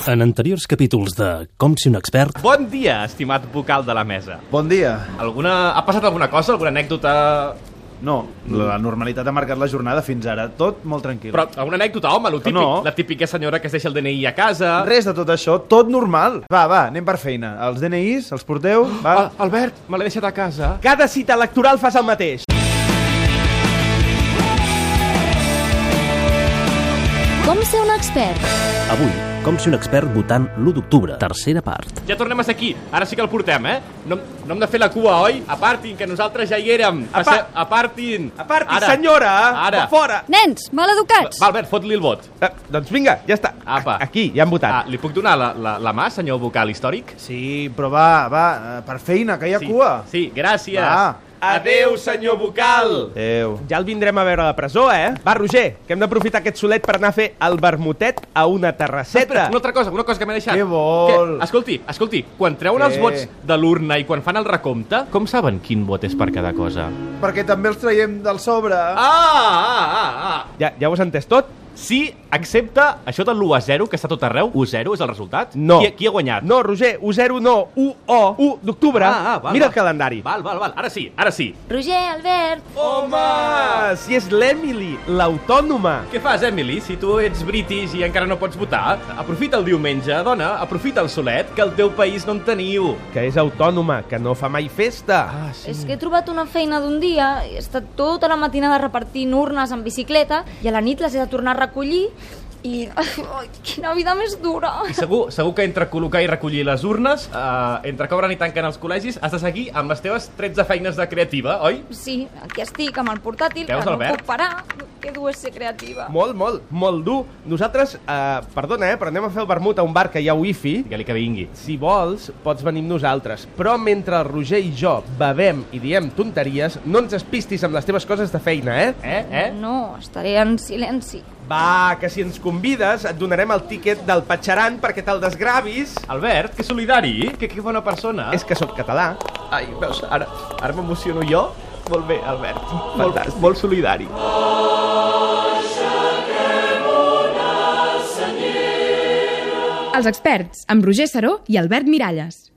En anteriors capítols de Com si un expert... Bon dia, estimat vocal de la mesa. Bon dia. Ha passat alguna cosa? Alguna anècdota? No, la normalitat ha marcat la jornada fins ara. Tot molt tranquil. Però alguna anècdota, home, lo típic, no. La típica senyora que es deixa el DNI a casa. Res de tot això, tot normal. Va, anem per feina. Els DNIs, els porteu? Va. Albert, me l'he deixat a casa. Cada cita electoral fas el mateix. Com ser un expert? Avui, com si un expert votant l'1 d'octubre, tercera part. Ja tornem a ser aquí. Ara sí que el portem, eh? No hem de fer la cua, oi? Apartin, que nosaltres ja hi érem. Apartin. Aparti, Ara. senyora! Ara. Fora! Nens, maleducats! Va, Albert, fot-li el vot. Doncs vinga, ja està. Apa. Aquí, ja han votat. Li puc donar la mà, senyor vocal històric? Sí, però va, per feina, que hi ha cua. Sí, gràcies. Va. Adéu, senyor vocal. Adéu. Ja el vindrem a veure a la presó, eh? Va, Roger, que hem d'aprofitar aquest solet per anar a fer el vermutet a una terrasseta. Una cosa que m'he deixat. Què vol? Escolti, quan treuen els Què? vots de l'urna i quan fan el recompte, com saben quin vot és per cada cosa? Perquè també els traiem del sobre. Ja ho has entès tot? Sí, excepte això de l'1-0, que està tot arreu. 1-0 és el resultat? No. Qui ha guanyat? No, Roger, 1-0 no, 1 d'octubre. Val, Mira val. el calendari. Val. Ara sí. Roger, Albert... Home! Si és l'Emily, l'autònoma. Què fas, Emily, si tu ets british i encara no pots votar? Aprofita el diumenge, dona, aprofita el solet, que al teu país no en teniu. Que és autònoma, que no fa mai festa. És que he trobat una feina d'un dia, he estat tota la matinada repartint urnes en bicicleta i a la nit les he de tornar a recollir i... Ai, quina vida més dura! I segur que entre col·locar i recollir les urnes, entre que obren i tanquen els col·legis, has de seguir amb les teves 13 feines de creativa, oi? Sí, aquí estic amb el portàtil, Veus, que no Albert? puc parar. Que dur és ser creativa. Molt dur. Nosaltres, perdona, però anem a fer el vermut a un bar que hi ha wifi. Digue-li que vingui. Si vols, pots venir amb nosaltres. Però mentre el Roger i jo bevem i diem tonteries, no ens espistis amb les teves coses de feina, eh? No, estaré en silenci. Va, que si ens convides et donarem el tíquet del Patxaran perquè te'l desgravis. Albert, que solidari, que bona persona. És que sóc català. Ai, veus, ara m'emociono jo. Molt bé, Albert. Fantàstic. Molt solidari. Els experts, amb Roger Saró i Albert Miralles.